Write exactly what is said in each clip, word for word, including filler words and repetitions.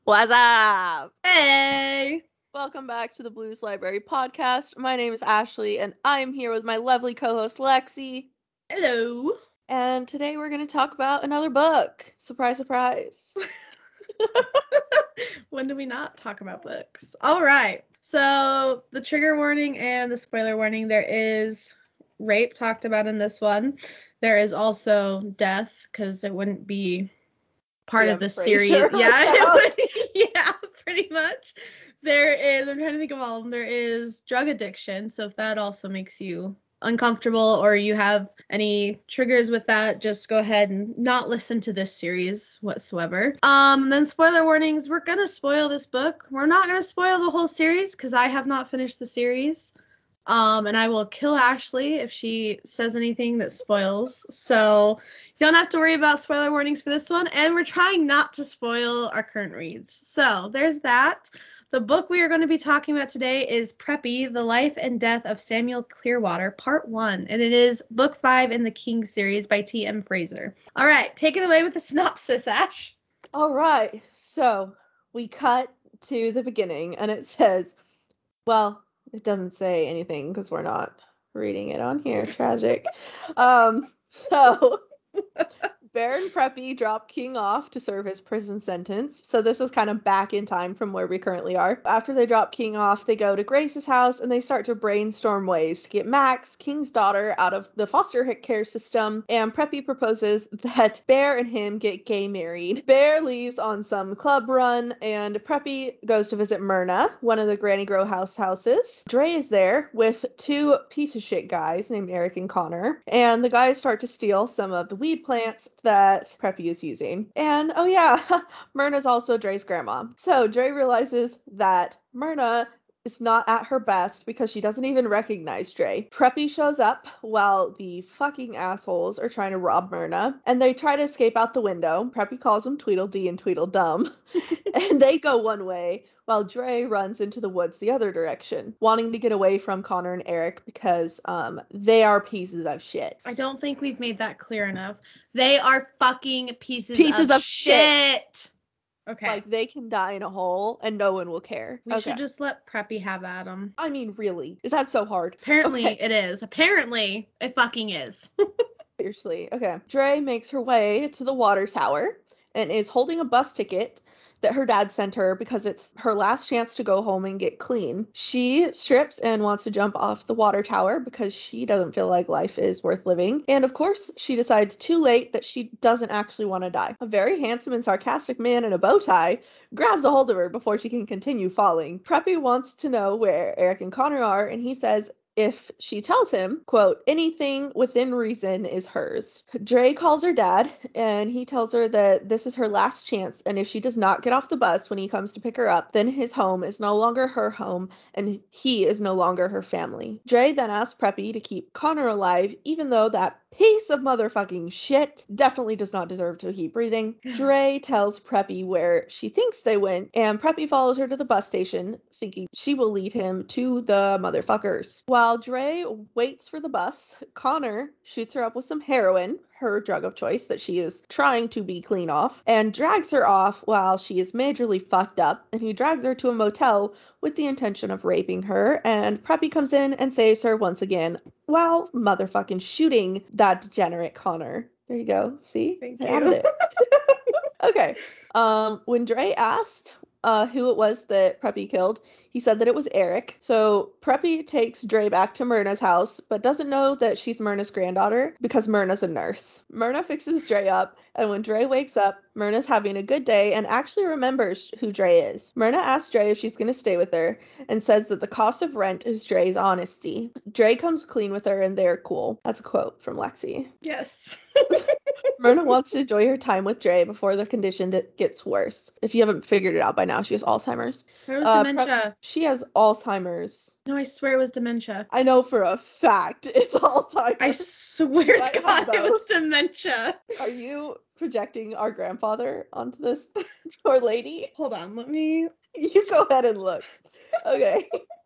What's up? Hey! Welcome back to the Blues Library podcast. My name is Ashley, and I'm here with my lovely co-host Lexi. Hello! And today we're going to talk about another book. Surprise, surprise. When do we not talk about books? All right. So the trigger warning and the spoiler warning, there is rape talked about in this one. There is also death, because it wouldn't be part Yeah, of the Frasier series. Yeah, without- it would- yeah, pretty much. There is, I'm trying to think of all of them. There is drug addiction. So if that also makes you uncomfortable or you have any triggers with that, just go ahead and not listen to this series whatsoever. Um, then spoiler warnings. We're gonna spoil this book. We're not gonna spoil the whole series because I have not finished the series. Um, and I will kill Ashley if she says anything that spoils. So you don't have to worry about spoiler warnings for this one. And we're trying not to spoil our current reads. So there's that. The book we are going to be talking about today is Preppy, The Life and Death of Samuel Clearwater, Part one. And it is book five in the King series by T M Fraser. All right, take it away with the synopsis, Ash. All right. So we cut to the beginning, and it says, well, it doesn't say anything because we're not reading it on here. Tragic. Um, so... Baron Preppy dropped King off to serve his prison sentence. So this is kind of back in time from where we currently are. After they drop King off, they go to Grace's house and they start to brainstorm ways to get Max, King's daughter, out of the foster care system. And Preppy proposes that Bear and him get gay married. Bear leaves on some club run and Preppy goes to visit Myrna, one of the Granny Grow house houses. Dre is there with two piece of shit guys named Eric and Connor. And the guys start to steal some of the weed plants that Preppy is using. And oh yeah, Myrna's also Dre's grandma. So Dre realizes that Myrna is not at her best because she doesn't even recognize Dre. Preppy shows up while the fucking assholes are trying to rob Myrna, and they try to escape out the window. Preppy calls them Tweedledee and Tweedledum, and they go one way while Dre runs into the woods the other direction, wanting to get away from Connor and Eric because um they are pieces of shit. I don't think we've made that clear enough. They are fucking pieces, Pieces of, of shit. shit. Okay. Like, they can die in a hole and no one will care. We Okay. should just let Preppy have at them. I mean, really? Is that so hard? Apparently Okay. it is. Apparently it fucking is. Seriously. Okay. Dre makes her way to the water tower and is holding a bus ticket that her dad sent her because it's her last chance to go home and get clean. She strips and wants to jump off the water tower because she doesn't feel like life is worth living. And of course, she decides too late that she doesn't actually want to die. A very handsome and sarcastic man in a bow tie grabs a hold of her before she can continue falling. Preppy wants to know where Eric and Connor are, and he says if she tells him, quote, anything within reason is hers. Dre calls her dad, and he tells her that this is her last chance, and if she does not get off the bus when he comes to pick her up, then his home is no longer her home, and he is no longer her family. Dre then asks Preppy to keep Connor alive, even though that piece of motherfucking shit definitely does not deserve to keep breathing. Dre tells Preppy where she thinks they went, and Preppy follows her to the bus station, thinking she will lead him to the motherfuckers. While Dre waits for the bus, Connor shoots her up with some heroin, her drug of choice that she is trying to be clean off, and drags her off while she is majorly fucked up, and he drags her to a motel with the intention of raping her, and Preppy comes in and saves her once again while motherfucking shooting that degenerate Connor. There you go. See? Thank I you. added it. Okay. Um, when Dre asked uh, who it was that Preppy killed, he said that it was Eric. So Preppy takes Dre back to Myrna's house, but doesn't know that she's Myrna's granddaughter because Myrna's a nurse. Myrna fixes Dre up, and when Dre wakes up, Myrna's having a good day and actually remembers who Dre is. Myrna asks Dre if she's going to stay with her and says that the cost of rent is Dre's honesty. Dre comes clean with her and they're cool. That's a quote from Lexi. Yes. Myrna wants to enjoy her time with Dre before the condition gets worse. If you haven't figured it out by now, she has Alzheimer's. It was Uh, dementia. Prep- she has Alzheimer's. No, I swear it was dementia. I know for a fact it's Alzheimer's. I swear Might to have God it was both. dementia. Are you projecting our grandfather onto this poor lady? Hold on, let me... You go ahead and look. Okay.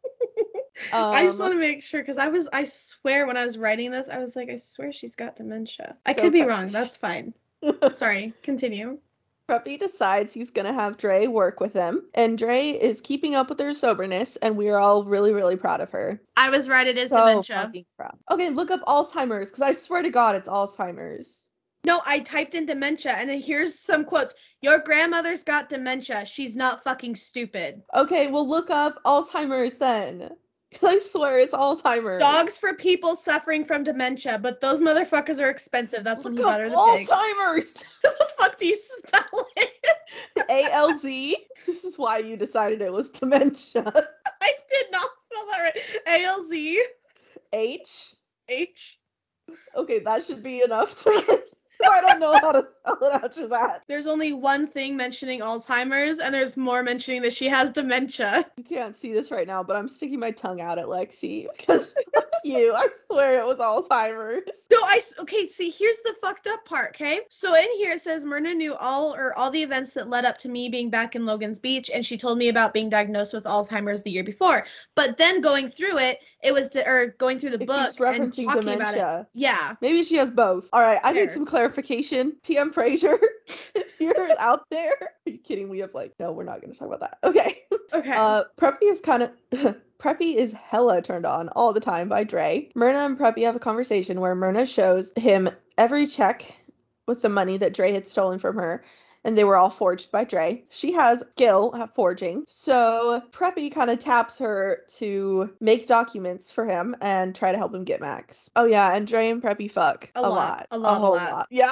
I just Um, want to make sure, because I was, I swear when I was writing this, I was like, I swear she's got dementia. I So could be Pre- wrong, that's fine. Sorry, continue. Preppy decides he's gonna have Dre work with him, and Dre is keeping up with her soberness, and we are all really, really proud of her. I was right, it is So dementia. fucking proud. Okay, look up Alzheimer's, because I swear to God, it's Alzheimer's. No, I typed in dementia, and then here's some quotes. Your grandmother's got dementia. She's not fucking stupid. Okay, well look up Alzheimer's then. I swear it's Alzheimer's. Dogs for people suffering from dementia, but those motherfuckers are expensive. That's Look when you up butter the pig. Alzheimer's. How the fuck do you spell it? A L Z. This is why you decided it was dementia. I did not spell that right. A L Z H. H. Okay, that should be enough to. I don't know how to spell it after that. There's only one thing mentioning Alzheimer's, and there's more mentioning that she has dementia. You can't see this right now, but I'm sticking my tongue out at Lexi because fuck you. I swear it was Alzheimer's. No, I okay. See, here's the fucked up part. Okay, so in here it says Myrna knew all or all the events that led up to me being back in Logan's Beach, and she told me about being diagnosed with Alzheimer's the year before. But then going through it, it was de- or going through the It book keeps referencing and talking dementia. about it. Yeah. Maybe she has both. All right, I need Fair. some clarification. T M Frazier, if you're out there. Are you kidding? We have like, no, we're not going to talk about that. Okay. Okay. Uh, Preppy is kind of. Preppy is hella turned on all the time by Dre. Myrna and Preppy have a conversation where Myrna shows him every check with the money that Dre had stolen from her, and they were all forged by Dre. She has skill at forging, so Preppy kind of taps her to make documents for him and try to help him get Max. Oh yeah, and Dre and Preppy fuck A a, lot. lot. A lot, a whole lot. Yeah.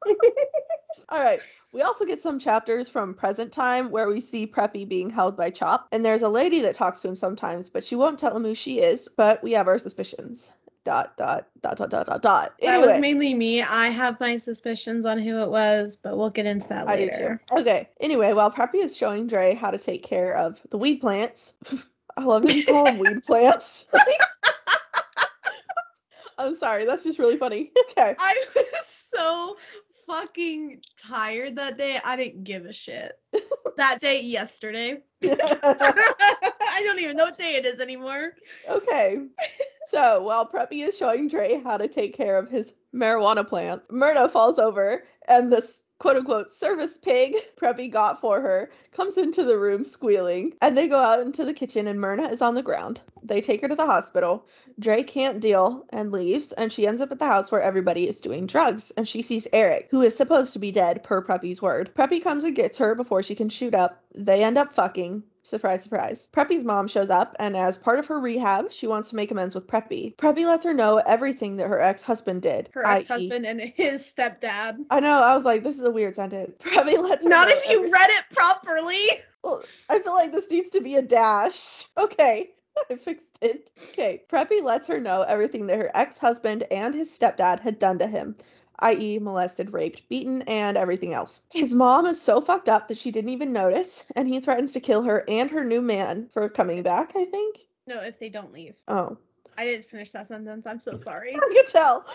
All right. We also get some chapters from present time where we see Preppy being held by Chop, and there's a lady that talks to him sometimes, but she won't tell him who she is, but we have our suspicions. Dot, dot, dot, dot, dot, dot, dot. That Anyway, was mainly me. I have my suspicions on who it was, but we'll get into that I do later. too. Okay. Anyway, while Preppy is showing Dre how to take care of the weed plants, I love that you call them weed plants. I'm sorry, that's just really funny. Okay. I was so fucking tired that day. I didn't give a shit. That day, yesterday. I don't even know what day it is anymore. Okay. So while Preppy is showing Dre how to take care of his marijuana plants, Myrna falls over and this quote-unquote service pig Preppy got for her comes into the room squealing, and they go out into the kitchen and Myrna is on the ground. They take her to the hospital. Dre can't deal and leaves, and she ends up at the house where everybody is doing drugs, and she sees Eric, who is supposed to be dead per Preppy's word. Preppy comes and gets her before she can shoot up. They end up fucking. Surprise, surprise. Preppy's mom shows up, and as part of her rehab, she wants to make amends with Preppy. Preppy lets her know everything that her ex-husband did. Her ex-husband and his stepdad. I know, I was like, this is a weird sentence. Preppy lets her Not know if you every- read it properly. Well, I feel like this needs to be a dash. Okay. I fixed it. Okay. Preppy lets her know everything that her ex-husband and his stepdad had done to him, that is molested, raped, beaten, and everything else. His mom is so fucked up that she didn't even notice, and he threatens to kill her and her new man for coming back, I think. No, if they don't leave. Oh. I didn't finish that sentence. I'm so sorry. I can tell.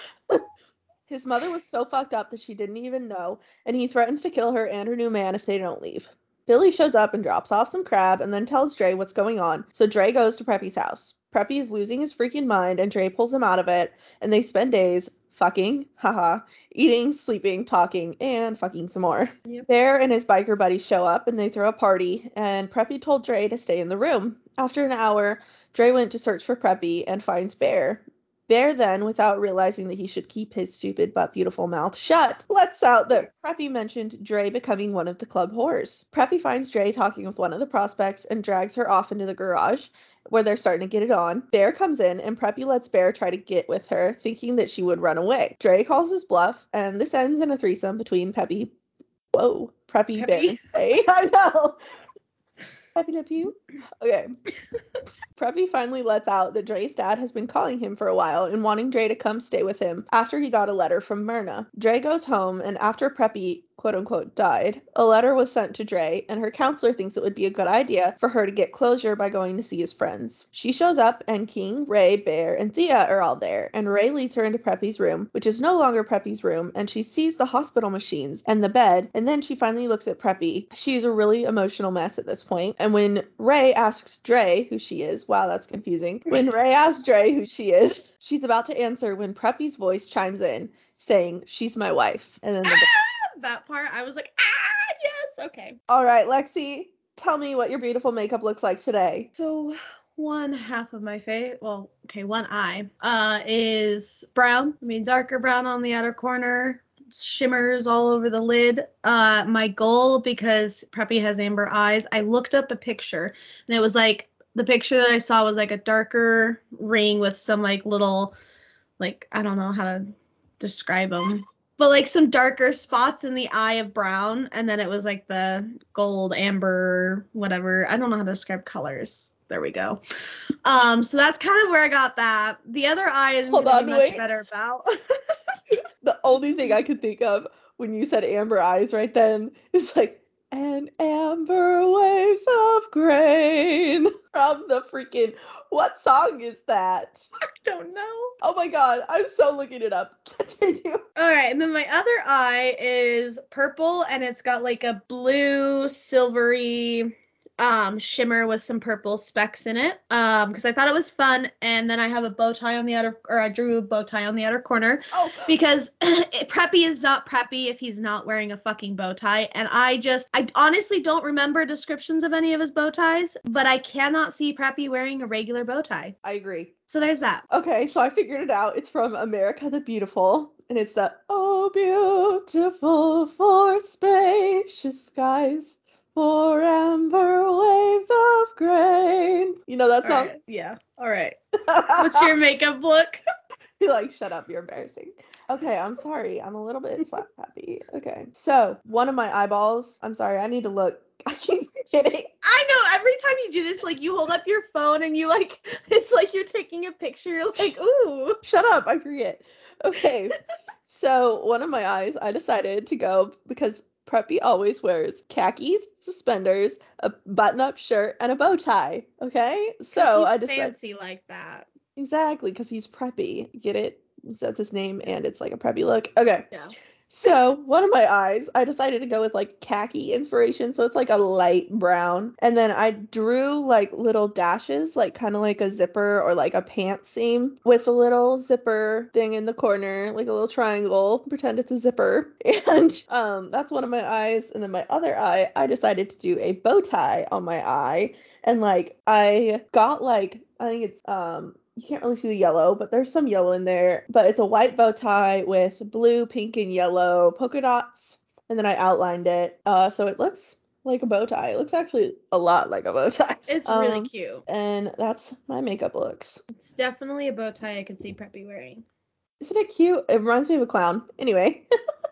His mother was so fucked up that she didn't even know, and he threatens to kill her and her new man if they don't leave. Billy shows up and drops off some crab and then tells Dre what's going on, so Dre goes to Preppy's house. Preppy is losing his freaking mind, and Dre pulls him out of it, and they spend days fucking, haha, eating, sleeping, talking, and fucking some more. Yep. Bear and his biker buddies show up, and they throw a party, and Preppy told Dre to stay in the room. After an hour, Dre went to search for Preppy and finds Bear. Bear then, without realizing that he should keep his stupid but beautiful mouth shut, lets out that Preppy mentioned Dre becoming one of the club whores. Preppy finds Dre talking with one of the prospects and drags her off into the garage, where they're starting to get it on. Bear comes in, and Preppy lets Bear try to get with her, thinking that she would run away. Dre calls his bluff, and this ends in a threesome between Peppy... Whoa. Preppy, Preppy. Bear, and Dre. I know! Preppy Le Pew? Okay. Preppy finally lets out that Dre's dad has been calling him for a while and wanting Dre to come stay with him after he got a letter from Myrna. Dre goes home, and after Preppy quote-unquote died, a letter was sent to Dre, and her counselor thinks it would be a good idea for her to get closure by going to see his friends. She shows up, and King, Ray, Bear, and Thea are all there, and Ray leads her into Preppy's room, which is no longer Preppy's room, and she sees the hospital machines and the bed, and then she finally looks at Preppy. She's a really emotional mess at this point, and when Ray asks Dre who she is, wow, that's confusing. When Ray asks Dre who she is, she's about to answer when Preppy's voice chimes in, saying, "She's my wife," and then the That part, I was like, ah, okay. All right, Lexi, tell me what your beautiful makeup looks like today. So one half of my face, well, okay, one eye, uh, is brown. I mean, darker brown on the outer corner, shimmers all over the lid. Uh, my goal, because Preppy has amber eyes, I looked up a picture, and it was like, the picture that I saw was like a darker ring with some like little, like, I don't know how to describe them, but like some darker spots in the eye of brown, and then it was like the gold, amber, whatever. I don't know how to describe colors. There we go. Um, so that's kind of where I got that. The other eye is Hold gonna on, be much wait. better about. The only thing I could think of when you said amber eyes right then is like, and amber waves of grain from the freaking, what song is that? I don't know. Oh my god, I'm so looking it up. Continue. All right, and then my other eye is purple, and it's got like a blue, silvery um shimmer with some purple specks in it, um because I thought it was fun. And then I have a bow tie on the outer, or I drew a bow tie on the outer corner, Oh, because Preppy is not Preppy if he's not wearing a fucking bow tie. And I just, I honestly don't remember descriptions of any of his bow ties, but I cannot see Preppy wearing a regular bow tie. I agree. So there's that. Okay, so I figured it out. It's from America the Beautiful, and it's the "Oh beautiful for spacious skies, for amber waves of grain." You know that All song? right, yeah. All right. What's your makeup look? You're like, shut up, you're embarrassing. Okay, I'm sorry. I'm a little bit slap happy. Okay, so one of my eyeballs, I'm sorry, I need to look. I keep forgetting. I know, every time you do this, like, you hold up your phone and you, like, it's like you're taking a picture. You're like, ooh. Shut up, I forget. Okay, so one of my eyes, I decided to go because Preppy always wears khakis, suspenders, a button-up shirt, and a bow tie. Okay, so he's I decided fancy like that. exactly because he's preppy. Get it? That's his name, and it's like a preppy look. Okay. Yeah. So one of my eyes, I decided to go with like khaki inspiration. So it's like a light brown. And then I drew like little dashes, like kind of like a zipper or like a pant seam with a little zipper thing in the corner, like a little triangle. Pretend it's a zipper. And um, that's one of my eyes. And then my other eye, I decided to do a bow tie on my eye. And like I got like, I think it's um you can't really see the yellow, but there's some yellow in there. But it's a white bow tie with blue, pink, and yellow polka dots. And then I outlined it. Uh, so it looks like a bow tie. It looks actually a lot like a bow tie. It's Um, really cute. And that's my makeup looks. It's definitely a bow tie I could see Preppy wearing. Isn't it cute? It reminds me of a clown. Anyway.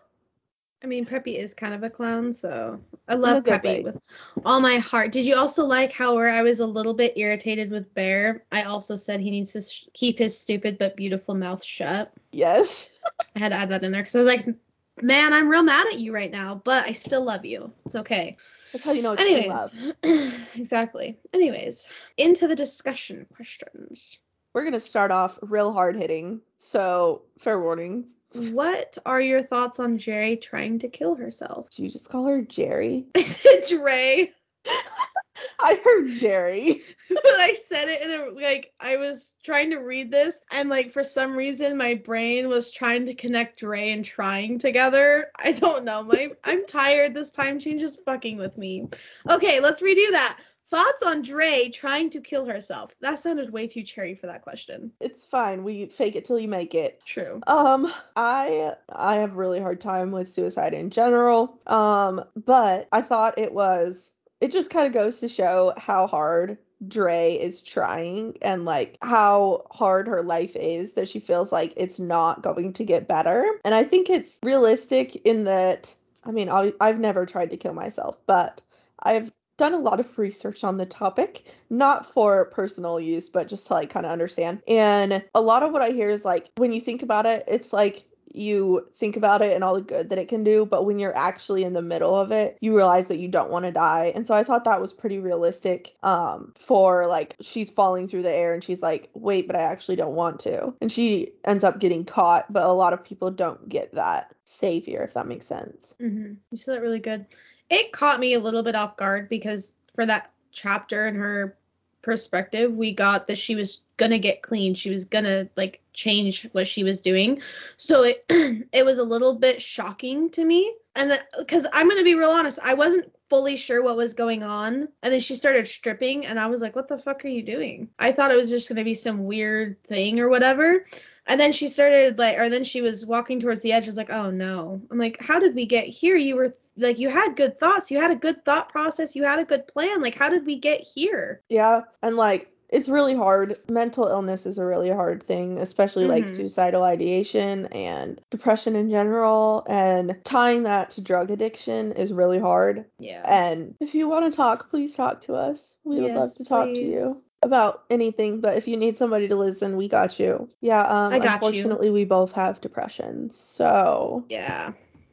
I mean, Preppy is kind of a clown, so I love a good Preppy way. with all my heart. Did you also like how where I was a little bit irritated with Bear, I also said he needs to sh- keep his stupid but beautiful mouth shut? Yes. I had to add that in there because I was like, man, I'm real mad at you right now, but I still love you. It's okay. That's how you know it's true love. Anyways, exactly. Anyways, into the discussion questions. We're going to start off real hard hitting. So, fair warning. What are your thoughts on Jerry trying to kill herself? Did you just call her Jerry? I said Dre, I heard Jerry. but I said it in a, like, I was trying to read this, and like for some reason my brain was trying to connect Dre and trying together. I don't know. My I'm tired. This time change is fucking with me. Okay, let's redo that. Thoughts on Dre trying to kill herself? That sounded way too cherry for that question. It's fine. We fake it till you make it. True. Um, I I have a really hard time with suicide in general. Um, but I thought it was it just kind of goes to show how hard Dre is trying and like how hard her life is that she feels like it's not going to get better. And I think it's realistic in that I mean, I I've never tried to kill myself, but I've done a lot of research on the topic, not for personal use, but just to like kind of understand. And a lot of what I hear is like, when you think about it, it's like you think about it and all the good that it can do, but when you're actually in the middle of it, you realize that you don't want to die. And so I thought that was pretty realistic um, for like, she's falling through the air and she's like, wait, but I actually don't want to. And she ends up getting caught, but a lot of people don't get that savior, if that makes sense. Mm-hmm. You said that really good. It caught me a little bit off guard because for that chapter in her perspective, we got that she was gonna get clean. She was gonna like change what she was doing. So it it was a little bit shocking to me. And that because I'm gonna be real honest, I wasn't fully sure what was going on. And then she started stripping, and I was like, what the fuck are you doing? I thought it was just going to be some weird thing or whatever. And then she started like, or then she was walking towards the edge. I was like, oh no. I'm like, how did we get here? You were like, you had good thoughts. You had a good thought process. You had a good plan. Like, how did we get here? Yeah. And like, it's really hard. Mental illness is a really hard thing, especially like Mhm. suicidal ideation and depression in general. And tying that to drug addiction is really hard. Yeah. And if you want to talk, please talk to us. We would love Yes, to talk to you please. about anything. But if you need somebody to listen, we got you. Yeah. Um. I got you. Unfortunately, we both have depression. So Yeah.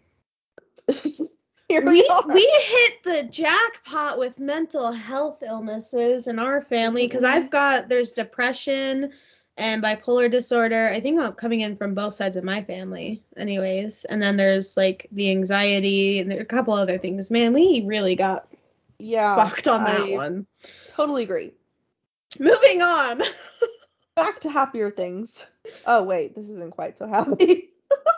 here we, We are. we hit the jackpot with mental health illnesses in our family because Mhm. I've got there's depression and bipolar disorder. I think I'm coming in from both sides of my family, anyways. And then there's like the anxiety and there are a couple other things. Man, we really got Yeah. fucked on that I one. totally agree. Moving on. Back to happier things. Oh wait, this isn't quite so happy.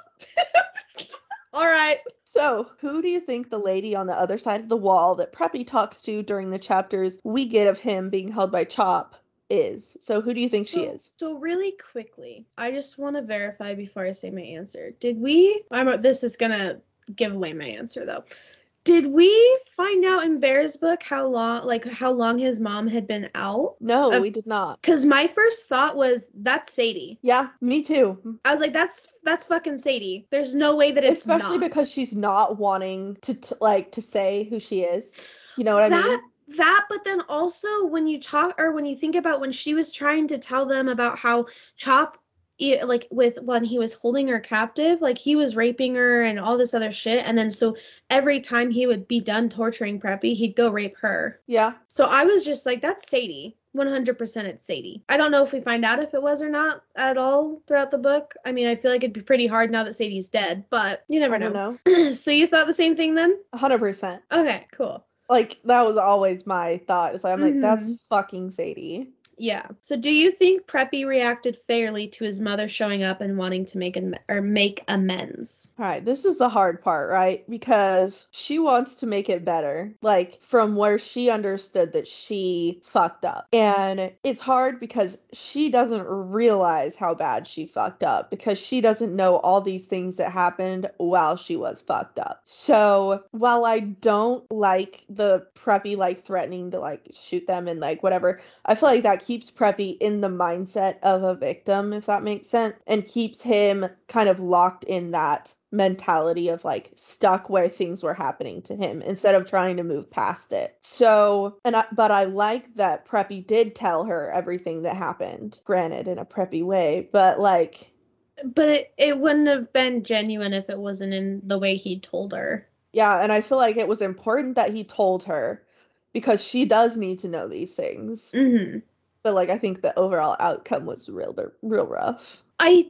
All right. So, who do you think the lady on the other side of the wall that Preppy talks to during the chapters we get of him being held by Chop is? So, who do you think so, she is? So really quickly, I just want to verify before I say my answer. Did we? I'm. This is gonna give away my answer though. Did we find out in Bear's book how long, like how long his mom had been out? No, Uh, we did not. Because my first thought was that's Sadie. Yeah, me too. I was like, that's that's fucking Sadie. There's no way that it's Especially not. because she's not wanting to t- like to say who she is. You know what I that, mean? That, but then also when you talk or when you think about when she was trying to tell them about how Chop, e- like with when he was holding her captive, like he was raping her and all this other shit, and then so every time he would be done torturing Preppy, he'd go rape her. Yeah. So I was just like, that's Sadie. one hundred percent it's Sadie. I don't know if we find out if it was or not at all throughout the book. I mean, I feel like it'd be pretty hard now that Sadie's dead, but you never I don't know. know. So you thought the same thing then? one hundred percent. Okay, cool. Like, that was always my thought. It's like, I'm like, Mhm. that's fucking Sadie. Yeah. So do you think Preppy reacted fairly to his mother showing up and wanting to make an or make amends? All right, this is the hard part, right? Because she wants to make it better, like from where she understood that she fucked up. And it's hard because she doesn't realize how bad she fucked up because she doesn't know all these things that happened while she was fucked up. So while I don't like the Preppy like threatening to like shoot them and like whatever, I feel like that keeps Preppy in the mindset of a victim, if that makes sense, and keeps him kind of locked in that mentality of like stuck where things were happening to him instead of trying to move past it. So, and I, but I like that Preppy did tell her everything that happened, granted in a Preppy way, but like. But it, it wouldn't have been genuine if it wasn't in the way he told her. Yeah, and I feel like it was important that he told her because she does need to know these things. Mm-hmm. But like, I think the overall outcome was real, real rough. I,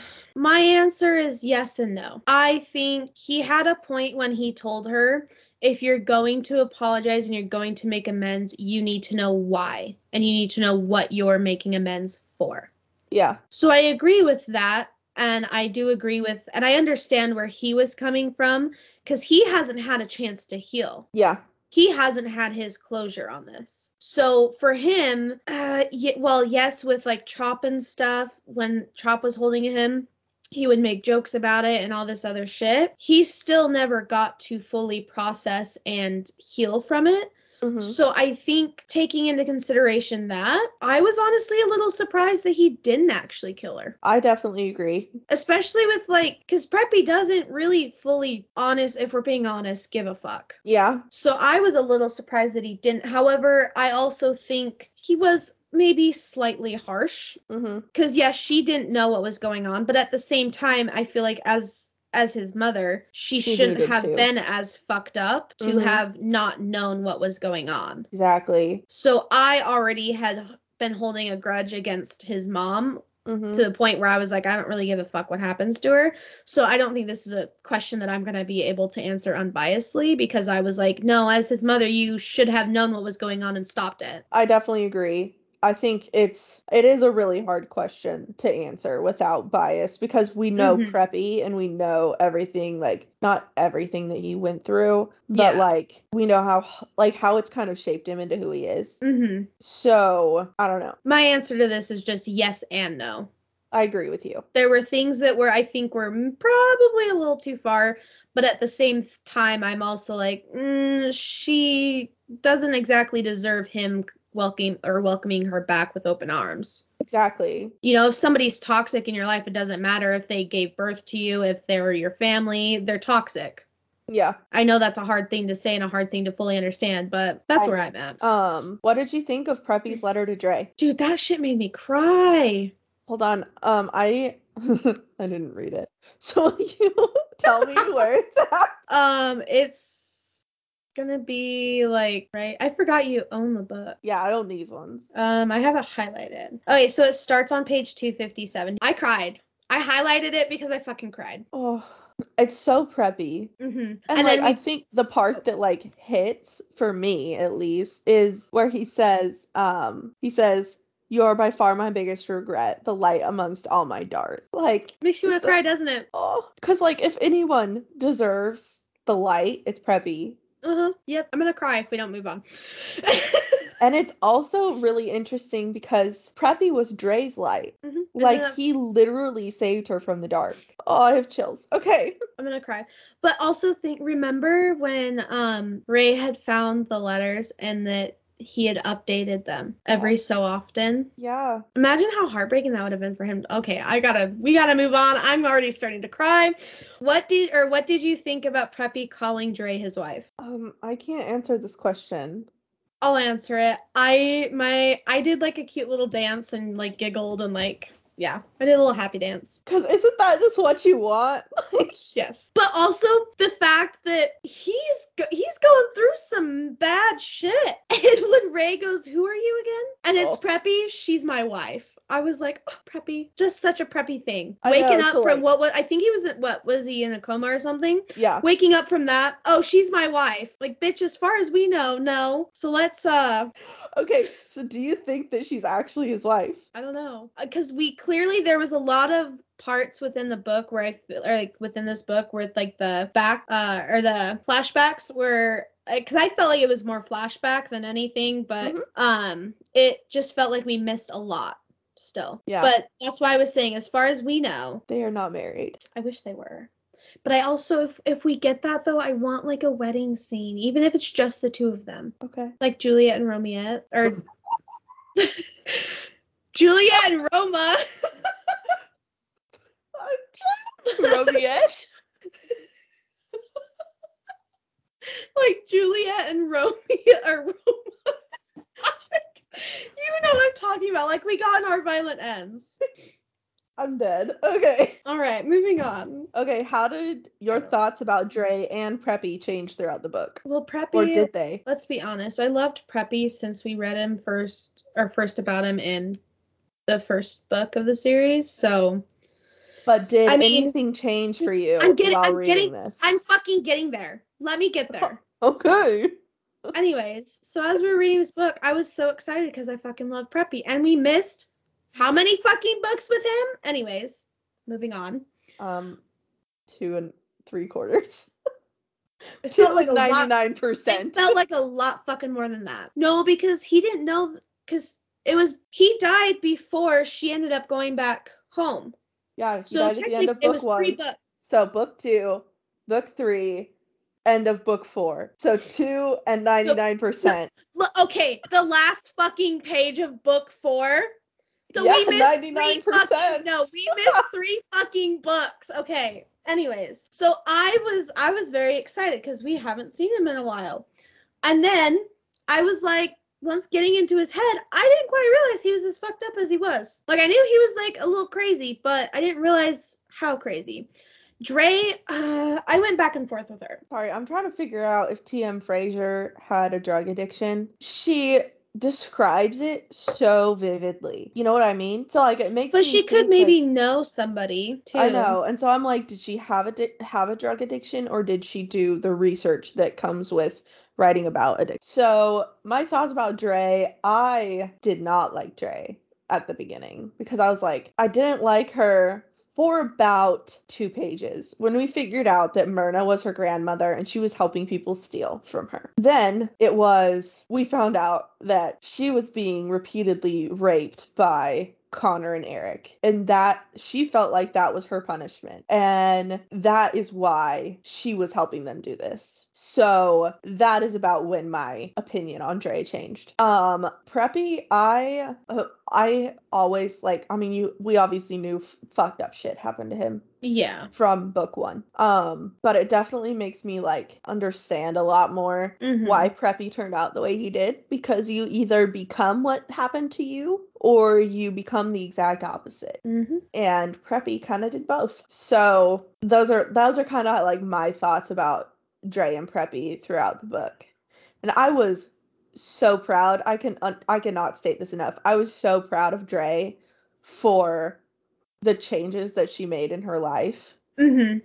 my answer is yes and no. I think he had a point when he told her, if you're going to apologize and you're going to make amends, you need to know why, and you need to know what you're making amends for. Yeah. So I agree with that. And I do agree with, and I understand where he was coming from because he hasn't had a chance to heal. Yeah. He hasn't had his closure on this. So for him, uh, y- well, yes, with like Chop and stuff, when Chop was holding him, he would make jokes about it and all this other shit. He still never got to fully process and heal from it. Mm-hmm. So I think taking into consideration that, I was honestly a little surprised that he didn't actually kill her. I definitely agree. Especially with like, because Preppy doesn't really fully, honest, if we're being honest, give a fuck. Yeah. So I was a little surprised that he didn't. However, I also think he was maybe slightly harsh. Because Mm-hmm. yes, she didn't know what was going on. But at the same time, I feel like as as his mother, she, She shouldn't needed have to. been as fucked up to Mhm. have not known what was going on. Exactly. So I already had been holding a grudge against his mom Mm-hmm. to the point where I was like, I don't really give a fuck what happens to her. So I don't think this is a question that I'm going to be able to answer unbiasedly because I was like, no, as his mother, you should have known what was going on and stopped it. I definitely agree. I think it's it is a really hard question to answer without bias because we know Mhm. Preppy and we know everything, like not everything that he went through, but Yeah. like we know how like how it's kind of shaped him into who he is. hmm So, I don't know. My answer to this is just yes and no. I agree with you. There were things that were I think were probably a little too far, but at the same time, I'm also like, mm, she doesn't exactly deserve him welcoming or welcoming her back with open arms. Exactly. You know, if somebody's toxic in your life, it doesn't matter if they gave birth to you, if they were your family, they're toxic. Yeah. I know that's a hard thing to say and a hard thing to fully understand, but that's I where know. I'm at. Um, what did you think of Preppy's letter to Dre? Dude, that shit made me cry. Hold on. Um, I I didn't read it. So will you tell me where it's at? Um, it's gonna be like, right? I forgot you own the book. Yeah, I own these ones. Um, I have it highlighted. Okay, so it starts on page two fifty-seven. I cried. I highlighted it because I fucking cried. Oh, it's so preppy. Mm-hmm. And, And like, then we, I think the part that like hits for me at least is where he says, um, he says, "You are by far my biggest regret, the light amongst all my dark." Like, makes you want just to the- cry, doesn't it? oh, because like if anyone deserves the light, it's Preppy. Uh-huh. Yep, I'm gonna cry if we don't move on. And it's also really interesting because Preppy was Dre's light. Mhm. Like, then- he literally saved her from the dark. Oh, I have chills. Okay. I'm gonna cry. But also think remember when um Ray had found the letters and that he had updated them every so often? Yeah. Imagine how heartbreaking that would have been for him. Okay, I gotta we gotta move on. I'm already starting to cry. What did or what did you think about Preppy calling Dre his wife? Um, I can't answer this question. I'll answer it. I my I did like a cute little dance and like giggled and like yeah, I did a little happy dance. Because isn't that just what you want? Like, Yes. But also the fact that he's go- he's going through some bad shit. And when Ray goes, "Who are you again?" And it's Oh. Preppy, she's my wife. I was like, oh, Preppy, just such a Preppy thing. I Waking know, up so, from like- what was I think he was in, what was he in a coma or something? yeah. Waking up from that, oh, she's my wife. Like, bitch, as far as we know, no. So let's uh Okay, so do you think that she's actually his wife? I don't know. Because we clearly, there was a lot of parts within the book where I feel, or like within this book where like the back, uh, or the flashbacks were, because I felt like it was more flashback than anything, but Mhm. um, it just felt like we missed a lot still. Yeah. But that's why I was saying, as far as we know, They are not married. I wish they were. But I also, if, if we get that though, I want like a wedding scene, even if it's just the two of them. Okay. Like Juliet and Romeo, or Juliet and Roma. Romiette? Like Juliet and Romeo or Roma. You know what I'm talking about. Like we got in our violent ends. I'm dead. Okay. All right, moving on. Okay, how did your thoughts about Dre and Preppy change throughout the book? Well, Preppy. Or did they? Let's be honest. I loved Preppy since we read him first, or first about him in the first book of the series. So But did I mean, anything change for you I'm getting, while I'm reading getting, this? I'm fucking getting there. Let me get there. Okay. Anyways, so as we were reading this book, I was so excited because I fucking love Preppy, and we missed how many fucking books with him? Anyways, moving on. Um, two and three quarters. It Two felt like and a lot. ninety-nine percent. It felt like a lot fucking more than that. No, because he didn't know, because it was, he died before she ended up going back home. Yeah, he So died at the end technically, of it book was one. three books. So book two, book three, end of book four. So two and ninety-nine percent. Look, okay, the last fucking page of book four. So Yeah, we missed ninety-nine three percent. fucking, no, we missed three fucking books. Okay. Anyways, so I was I was very excited because we haven't seen him in a while. And then I was like, once getting into his head, I didn't quite realize he was as fucked up as he was. Like I knew he was like a little crazy, but I didn't realize how crazy. Dre, uh, I went back and forth with her. Sorry, I'm trying to figure out if T M Frazier had a drug addiction. She describes it so vividly. You know what I mean? So like it makes But me she could think, maybe like, know somebody too. I know. And so I'm like, did she have a di- have a drug addiction or did she do the research that comes with writing about addiction. So my thoughts about Dre, I did not like Dre at the beginning because I was like, I didn't like her for about two pages when we figured out that Myrna was her grandmother and she was helping people steal from her. Then it was, we found out that she was being repeatedly raped by Connor and Eric, and that she felt like that was her punishment, and that is why she was helping them do this. So that is about when my opinion on Dre changed. Um, Preppy, I uh, I always like. I mean, you we obviously knew f- fucked up shit happened to him. Yeah. From book one. Um, but it definitely makes me like understand a lot more Mhm. why Preppy turned out the way he did, because you either become what happened to you or you become the exact opposite. Mm-hmm. And Preppy kind of did both. So those are those are kind of like my thoughts about Dre and Preppy throughout the book. And I was so proud. I can uh, I cannot state this enough. I was so proud of Dre for the changes that she made in her life. Mm-hmm.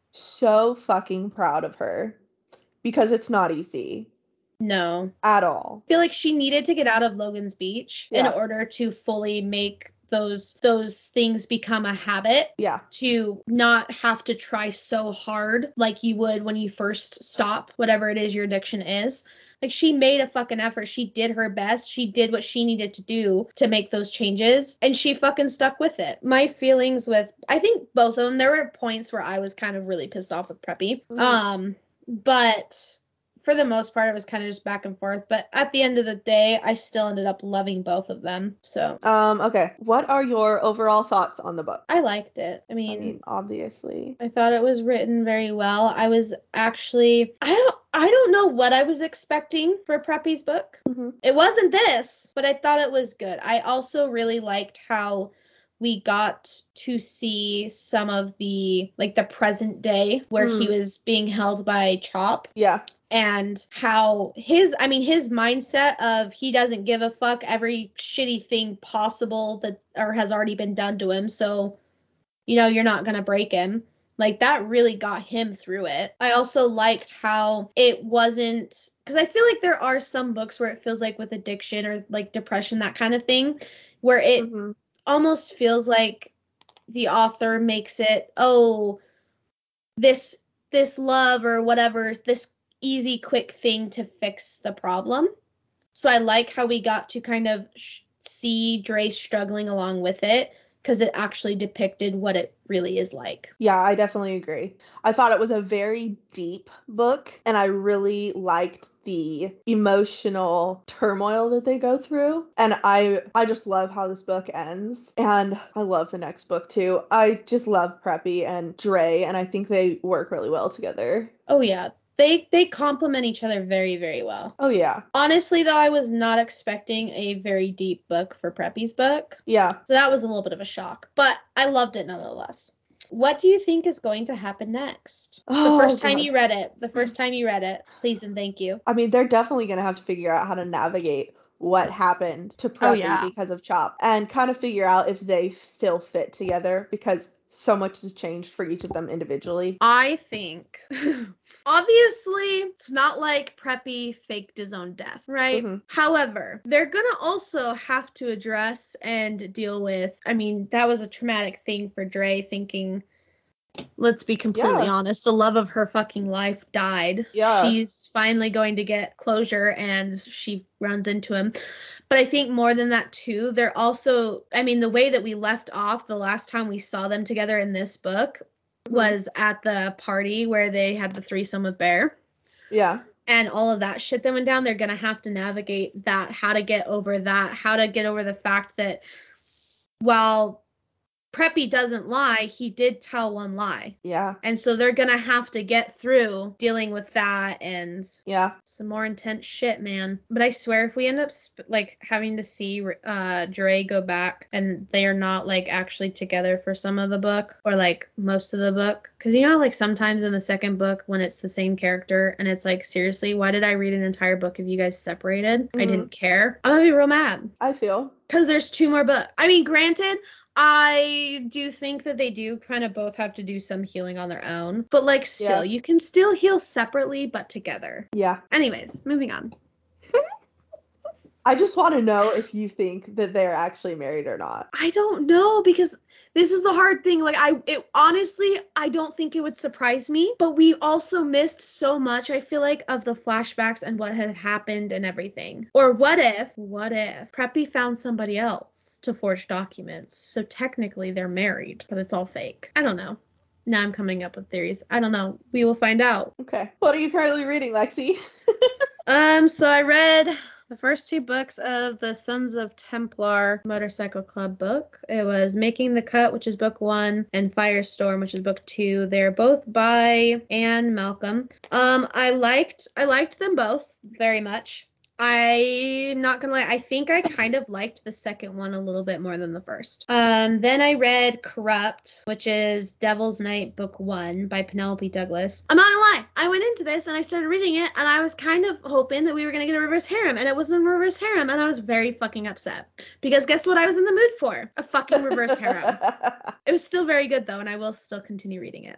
So fucking proud of her, because it's not easy. No. At all. I feel like she needed to get out of Logan's Beach Yeah. in order to fully make those those things become a habit. Yeah. To not have to try so hard like you would when you first stop whatever it is your addiction is. Like, she made a fucking effort. She did her best. She did what she needed to do to make those changes, and she fucking stuck with it. My feelings with, I think both of them, there were points where I was kind of really pissed off with Preppy. Mm-hmm. Um, but for the most part, it was kind of just back and forth. But at the end of the day, I still ended up loving both of them. So, um, okay. What are your overall thoughts on the book? I liked it. I mean, I mean, obviously. I thought it was written very well. I was actually, I don't, I don't know what I was expecting for Preppy's book. Mm-hmm. It wasn't this, but I thought it was good. I also really liked how we got to see some of the, like, the present day where mm. he was being held by Chop. Yeah. And how his, I mean, his mindset of he doesn't give a fuck, every shitty thing possible that or has already been done to him. So, you know, you're not going to break him. Like, that really got him through it. I also liked how it wasn't, because I feel like there are some books where it feels like with addiction or like depression, that kind of thing, where it mm-hmm. almost feels like the author makes it, oh, this this love or whatever, this easy, quick thing to fix the problem. So I like how we got to kind of sh- see Dre struggling along with it, because it actually depicted what it really is like. Yeah, I definitely agree. I thought it was a very deep book, and I really liked the emotional turmoil that they go through. And I I just love how this book ends. And I love the next book too. I just love Preppy and Dre, and I think they work really well together. Oh yeah. They they complement each other very, very well. Oh, yeah. Honestly, though, I was not expecting a very deep book for Preppy's book. Yeah. So that was a little bit of a shock. But I loved it nonetheless. What do you think is going to happen next? Oh, the first time God. you read it. The first time you read it. Please and thank you. I mean, they're definitely going to have to figure out how to navigate what happened to Preppy oh, yeah. because of Chop. And kind of figure out if they still fit together, because so much has changed for each of them individually. I think, obviously, it's not like Preppy faked his own death, right? Mm-hmm. However, they're going to also have to address and deal with, I mean, that was a traumatic thing for Dre, thinking, let's be completely yeah. honest, the love of her fucking life died. Yeah. She's finally going to get closure, and she runs into him. But I think more than that, too, they're also, I mean, the way that we left off the last time we saw them together in this book mm-hmm. was at the party where they had the threesome with Bear. Yeah. And all of that shit that went down, they're going to have to navigate that, how to get over that, how to get over the fact that while Preppy doesn't lie, he did tell one lie. Yeah. And so they're going to have to get through dealing with that and yeah, some more intense shit, man. But I swear, if we end up sp- like having to see uh, Dre go back and they are not like actually together for some of the book or like most of the book, because you know, like sometimes in the second book when it's the same character and it's like, seriously, why did I read an entire book if you guys separated? Mm-hmm. I didn't care. I'm going to be real mad. I feel. Because there's two more books. I mean, granted, I do think that they do kind of both have to do some healing on their own. But, like, still, Yeah. you can still heal separately, but together. Yeah. Anyways, moving on. I just want to know if you think that they're actually married or not. I don't know, because this is the hard thing. Like, I, it, honestly, I don't think it would surprise me, but we also missed so much, I feel like, of the flashbacks and what had happened and everything. Or what if, what if Preppy found somebody else to forge documents? So technically they're married, but it's all fake. I don't know. Now I'm coming up with theories. I don't know. We will find out. Okay. What are you currently reading, Lexi? Um, so I read the first two books of the Sons of Templar Motorcycle Club book. It was Making the Cut, which is book one, and Firestorm, which is book two. They're both by Anne Malcolm. Um, I liked I liked them both very much. I'm not gonna lie, I think I kind of liked the second one a little bit more than the first. Um, then I read Corrupt, which is Devil's Night Book One by Penelope Douglas. I'm not gonna lie, I went into this and I started reading it, and I was kind of hoping that we were gonna get a reverse harem, and it wasn't a reverse harem, and I was very fucking upset. Because guess what I was in the mood for? A fucking reverse harem. It was still very good though, and I will still continue reading it.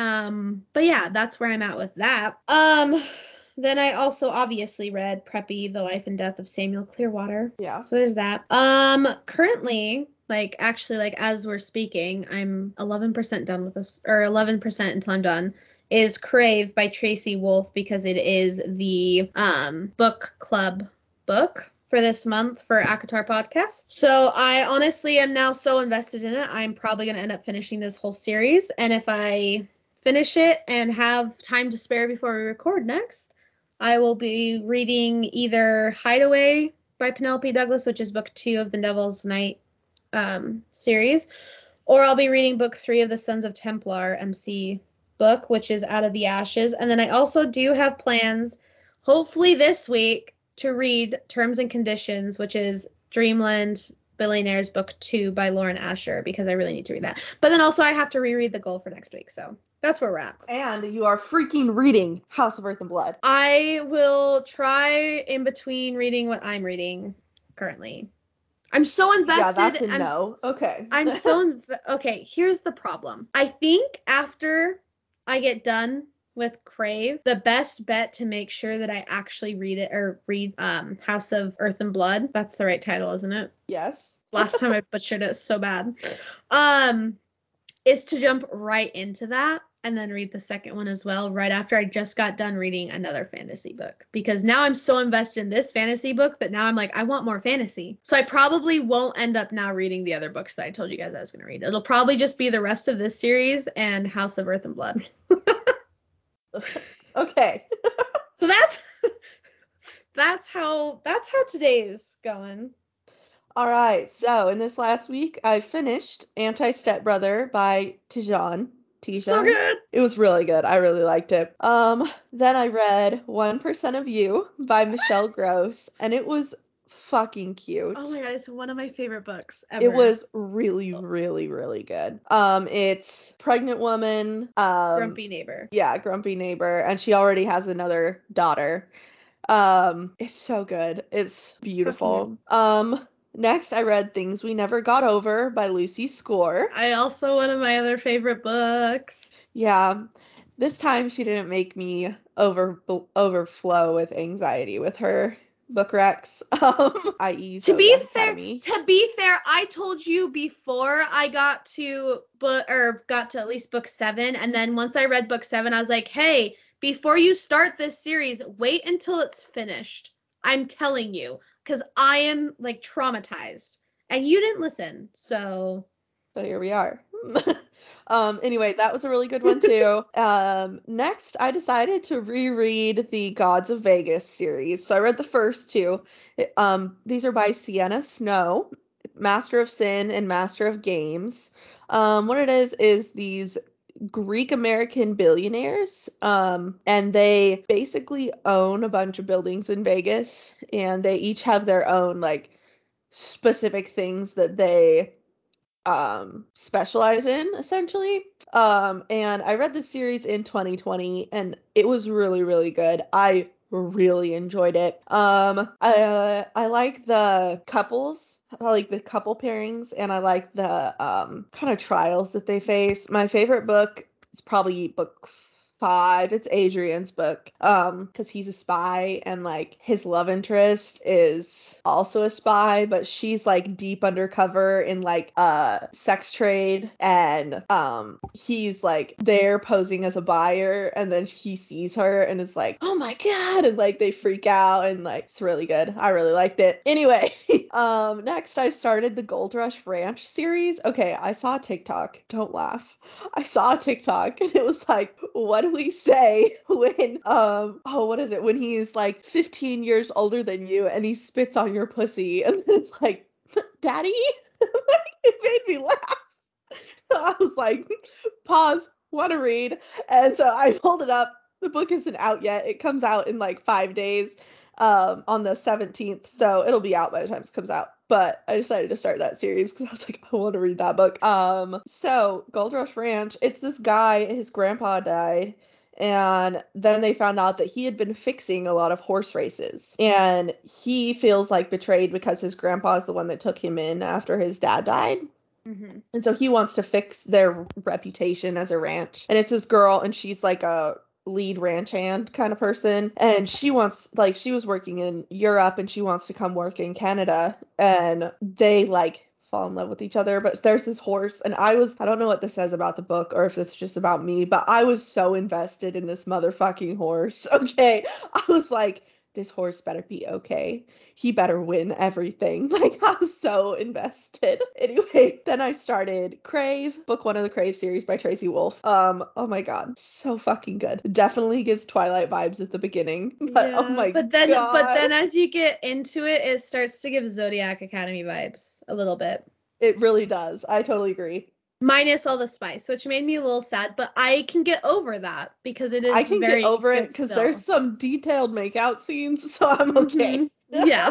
Um, but yeah, that's where I'm at with that. Um... Then I also obviously read Preppy, The Life and Death of Samuel Clearwater. Yeah. So there's that. Um, currently, like, actually, like, as we're speaking, I'm eleven percent done with this, or eleven percent until I'm done, is Crave by Tracy Wolff, because it is the um, book club book for this month for Akatar Podcast. So I honestly am now so invested in it, I'm probably going to end up finishing this whole series. And if I finish it and have time to spare before we record next, I will be reading either Hideaway by Penelope Douglas, which is book two of the Devil's Night um, series, or I'll be reading book three of the Sons of Templar M C book, which is Out of the Ashes. And then I also do have plans, hopefully this week, to read Terms and Conditions, which is Dreamland Billionaires book two by Lauren Asher, because I really need to read that. But then also I have to reread The Goal for next week, so that's where we're at. And you are freaking reading House of Earth and Blood. I will try in between reading what I'm reading currently. I'm so invested. Yeah, that's a I'm, no. Okay. I'm so inv- okay. Here's the problem. I think after I get done with Crave, the best bet to make sure that I actually read it or read um, House of Earth and Blood. That's the right title, isn't it? Yes. Last time I butchered it so bad. Um, is to jump right into that and then read the second one as well right after I just got done reading another fantasy book, because now I'm so invested in this fantasy book that now I'm like, I want more fantasy. So I probably won't end up now reading the other books that I told you guys I was going to read. It'll probably just be the rest of this series and House of Earth and Blood. Okay. So that's that's how that's how today's going. All right. So in this last week, I finished Anti-Stepbrother by Tijan. Tijan. So good. It was really good. I really liked it. Um, then I read one percent of You by Michelle Gross, and it was fucking cute. Oh my god, it's one of my favorite books ever. It was really, really, really good. Um, it's pregnant woman. Um, Grumpy Neighbor. Yeah, grumpy neighbor, and she already has another daughter. Um, it's so good. It's beautiful. Um. Next, I read Things We Never Got Over by Lucy Score. I also, one of my other favorite books. Yeah. This time she didn't make me over overflow with anxiety with her book recs, um, that is. To be fair, Academy. to be fair, I told you before I got to book or got to at least book seven, and then once I read book seven, I was like, hey, before you start this series, wait until it's finished. I'm telling you. Because I am, like, traumatized. And you didn't listen, so... So here we are. um, anyway, that was a really good one, too. um, next, I decided to reread the Gods of Vegas series. So I read the first two. It, um, these are by Sienna Snow, Master of Sin and Master of Games. Um, what it is, is these Greek American billionaires, um, and they basically own a bunch of buildings in Vegas, and they each have their own like specific things that they um specialize in, essentially. Um, and I read this series in twenty twenty, and it was really, really good. I really enjoyed it. Um, I uh, I like the couples. I like the couple pairings, and I like the um kind of trials that they face. My favorite book is probably book five. It's Adrian's book, um, because he's a spy, and like his love interest is also a spy, but she's like deep undercover in like uh sex trade, and um he's like there posing as a buyer, and then he sees her and is like, oh my god, and like they freak out, and like it's really good. I really liked it. Anyway, um next I started the Gold Rush Ranch series. Okay, I saw a TikTok. Don't laugh. I saw a TikTok and it was like, what do we say when um oh what is it? When he's like fifteen years older than you and he spits on your pussy, and then it's like, Daddy? It made me laugh. I was like, pause, want to read. And so I pulled it up. The book isn't out yet. It comes out in like five days um, on the seventeenth. So it'll be out by the time it comes out. But I decided to start that series because I was like, I want to read that book. Um, so Gold Rush Ranch, it's this guy, his grandpa died. And then they found out that he had been fixing a lot of horse races. And he feels like betrayed because his grandpa is the one that took him in after his dad died. Mm-hmm. And so he wants to fix their reputation as a ranch. And it's this girl, and she's like a lead ranch hand kind of person. And she wants, like, she was working in Europe and she wants to come work in Canada. And they, like, fall in love with each other. But there's this horse, and I was, I don't know what this says about the book or if it's just about me, but I was so invested in this motherfucking horse. Okay. I was like, this horse better be okay. He better win everything. Like, I was so invested. Anyway, then I started Crave, book one of the Crave series by Tracy Wolff. Um, oh my god, so fucking good. Definitely gives Twilight vibes at the beginning, but Yeah, oh my but then god. but then as you get into it, it starts to give Zodiac Academy vibes a little bit. It really does. I totally agree. Minus all the spice, which made me a little sad, but I can get over that because it is I can very get over it good because still. there's some detailed makeout scenes, so I'm okay. Mhm. Yeah.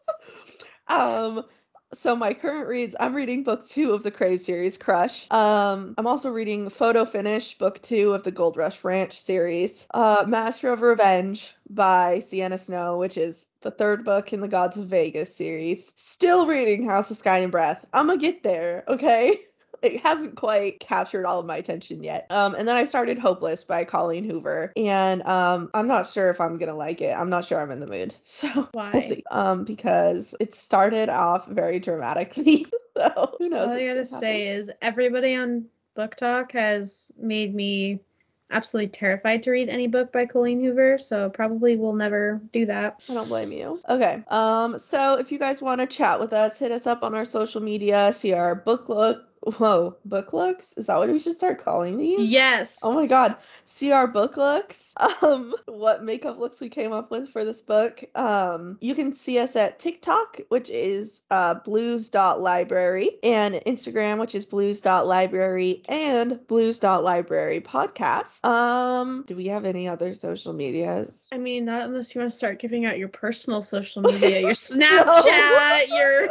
um so my current reads, I'm reading book two of the Crave series, Crush. Um, I'm also reading Photo Finish, book two of the Gold Rush Ranch series. Uh, Master of Revenge by Sienna Snow, which is the third book in the Gods of Vegas series. Still reading House of Sky and Breath. I'm gonna get there, okay? It hasn't quite captured all of my attention yet. Um, and then I started Hopeless by Colleen Hoover, and um, I'm not sure if I'm gonna like it. I'm not sure I'm in the mood, so Why? we'll see. Um, because it started off very dramatically, so who knows? All I gotta say is everybody on Book Talk has made me absolutely terrified to read any book by Colleen Hoover, so probably will never do that. I don't blame you. Okay. Um, so if you guys want to chat with us, hit us up on our social media, see our book look. Whoa, book looks? Is that what we should start calling these? Yes. Oh my god. See our book looks. Um, what makeup looks we came up with for this book. Um, you can see us at TikTok, which is uh blues.library, and Instagram, which is blues.library, and blues.library podcast. Um, do we have any other social medias? I mean, not unless you want to start giving out your personal social media, your Snapchat, your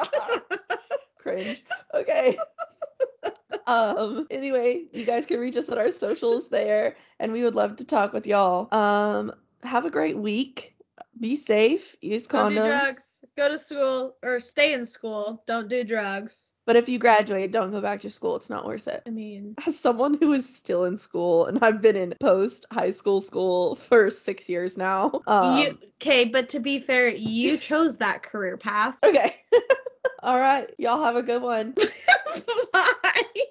cringe. Okay. Um, anyway, you guys can reach us at our socials there, and we would love to talk with y'all. Um, have a great week. Be safe. Use Don't do condoms. drugs. Go to school or stay in school. Don't do drugs. But if you graduate, don't go back to school. It's not worth it. I mean, As someone who is still in school, and I've been in post high school school for six years now. Um, you okay, but to be fair, you chose that career path. Okay. All right. Y'all have a good one. Bye.